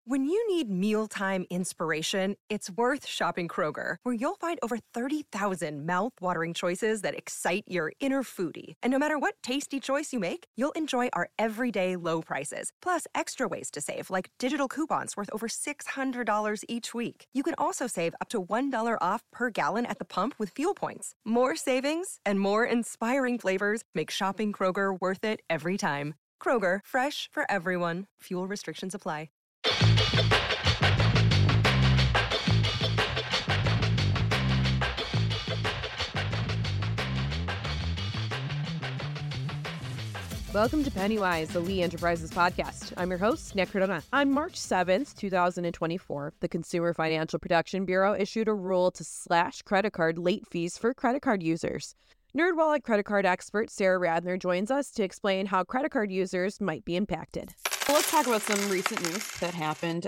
When you need mealtime inspiration, it's worth shopping Kroger, where you'll find over 30,000 mouth-watering choices that excite your inner foodie. And no matter what tasty choice you make, you'll enjoy our everyday low prices, plus extra ways to save, like digital coupons worth over $600 each week. You can also save up to $1 off per gallon at the pump with fuel points. More savings and more inspiring flavors make shopping Kroger worth it every time. Kroger, fresh for everyone. Fuel restrictions apply. Welcome to Pennywise, the Lee Enterprises podcast. I'm your host, Nick Cardona. On March 7th, 2024, the Consumer Financial Protection Bureau issued a rule to slash credit card late fees for credit card users. NerdWallet credit card expert Sarah Radner joins us to explain how credit card users might be impacted. Let's talk about some recent news that happened.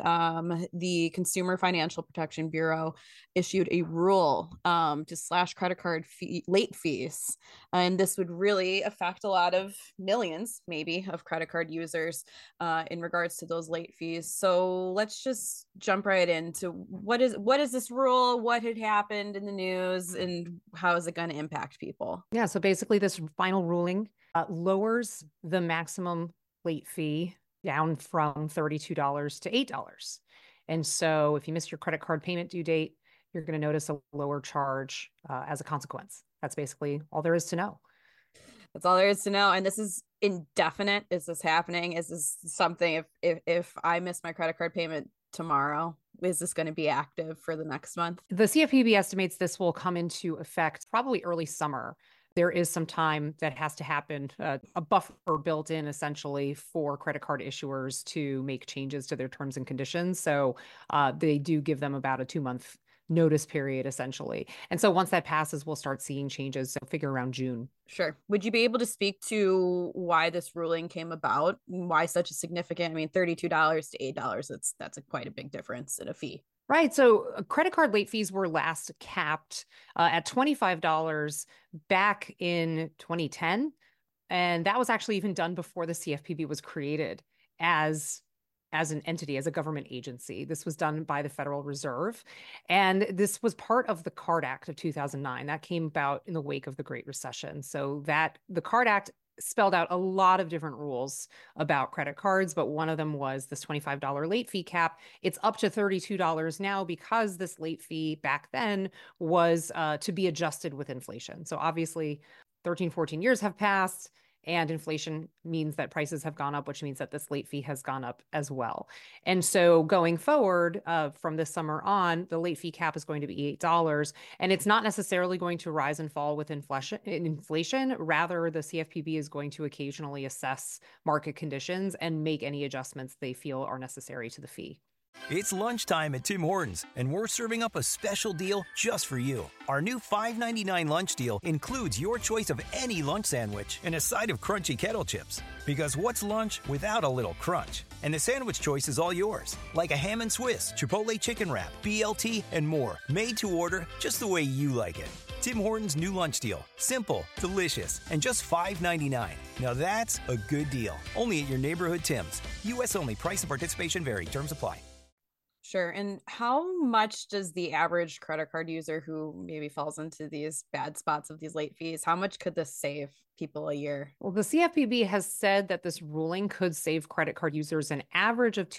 The Consumer Financial Protection Bureau issued a rule to slash credit card late fees. And this would really affect a lot of millions, maybe, of credit card users in regards to those late fees. So let's just jump right into what is this rule, what had happened in the news, and how is it going to impact people? Yeah, so basically this final ruling lowers the maximum late fee down from $32 to $8. And so if you miss your credit card payment due date, you're going to notice a lower charge as a consequence. That's basically all there is to know. That's all there is to know. And this is indefinite. Is this happening? Is this something, if I miss my credit card payment tomorrow, is this going to be active for the next month? The CFPB estimates this will come into effect probably early summer. There is some time that has to happen, a buffer built in essentially for credit card issuers to make changes to their terms and conditions. So they do give them about a 2-month notice period essentially. And so once that passes, we'll start seeing changes. So figure around June. Sure. Would you be able to speak to why this ruling came about? Why such a significant, $32 to $8, that's quite a big difference in a fee. Right. So credit card late fees were last capped at $25 back in 2010. And that was actually even done before the CFPB was created as an entity, as a government agency. This was done by the Federal Reserve. And this was part of the Card Act of 2009. That came about in the wake of the Great Recession. So that the Card Act spelled out a lot of different rules about credit cards, but one of them was this $25 late fee cap. It's up to $32 now because this late fee back then was to be adjusted with inflation. So obviously 13, 14 years have passed. And inflation means that prices have gone up, which means that this late fee has gone up as well. And so going forward from this summer on, the late fee cap is going to be $8. And it's not necessarily going to rise and fall with inflation. Rather, the CFPB is going to occasionally assess market conditions and make any adjustments they feel are necessary to the fee. It's lunchtime at Tim Hortons, and we're serving up a special deal just for you. Our new $5.99 lunch deal includes your choice of any lunch sandwich and a side of crunchy kettle chips. Because what's lunch without a little crunch? And the sandwich choice is all yours, like a ham and Swiss, Chipotle chicken wrap, BLT, and more, made to order just the way you like it. Tim Hortons' new lunch deal. Simple, delicious, and just $5.99. Now that's a good deal. Only at your neighborhood Tim's. U.S. only. Price and participation vary. Terms apply. Sure. And how much does the average credit card user who maybe falls into these bad spots of these late fees, how much could this save people a year? Well, the CFPB has said that this ruling could save credit card users an average of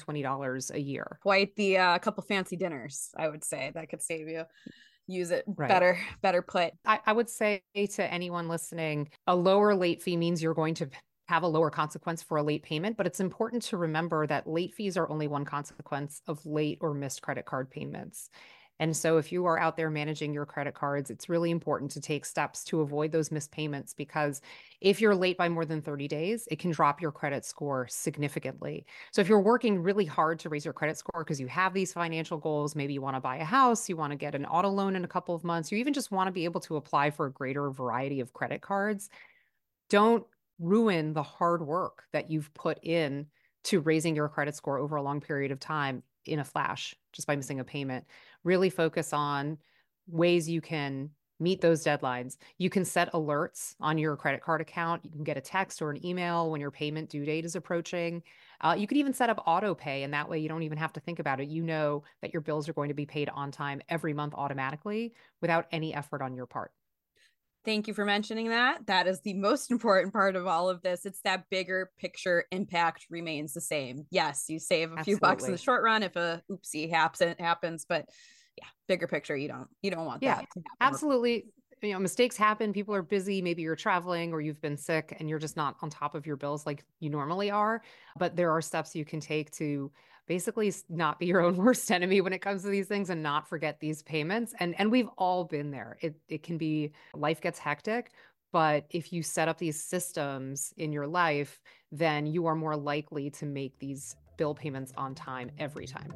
$220 a year. Quite the couple fancy dinners, I would say, that could save you. Use it right. better put. I would say to anyone listening, a lower late fee means you're going to have a lower consequence for a late payment, but it's important to remember that late fees are only one consequence of late or missed credit card payments. And so if you are out there managing your credit cards, it's really important to take steps to avoid those missed payments, because if you're late by more than 30 days, it can drop your credit score significantly. So if you're working really hard to raise your credit score because you have these financial goals, maybe you want to buy a house, you want to get an auto loan in a couple of months, you even just want to be able to apply for a greater variety of credit cards, don't ruin the hard work that you've put in to raising your credit score over a long period of time in a flash, just by missing a payment. Really focus on ways you can meet those deadlines. You can set alerts on your credit card account. You can get a text or an email when your payment due date is approaching. You can even set up auto pay, and that way you don't even have to think about it. You know that your bills are going to be paid on time every month automatically without any effort on your part. Thank you for mentioning that. That is the most important part of all of this. It's that bigger picture impact remains the same. Yes, you save a few bucks in the short run if a oopsie happens, but yeah, bigger picture, you don't want that to happen. Absolutely. You know, mistakes happen. People are busy. Maybe you're traveling or you've been sick and you're just not on top of your bills like you normally are. But there are steps you can take to basically not be your own worst enemy when it comes to these things and not forget these payments. And we've all been there. It can be, life gets hectic, but if you set up these systems in your life, then you are more likely to make these bill payments on time every time.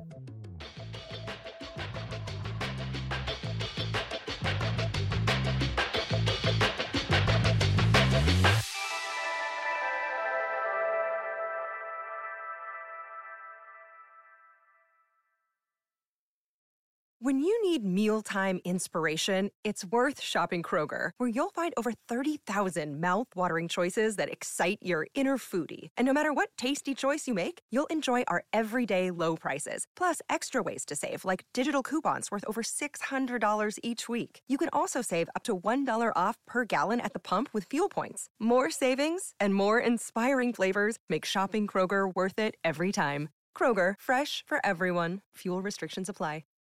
When you need mealtime inspiration, it's worth shopping Kroger, where you'll find over 30,000 mouth-watering choices that excite your inner foodie. And no matter what tasty choice you make, you'll enjoy our everyday low prices, plus extra ways to save, like digital coupons worth over $600 each week. You can also save up to $1 off per gallon at the pump with fuel points. More savings and more inspiring flavors make shopping Kroger worth it every time. Kroger, fresh for everyone. Fuel restrictions apply.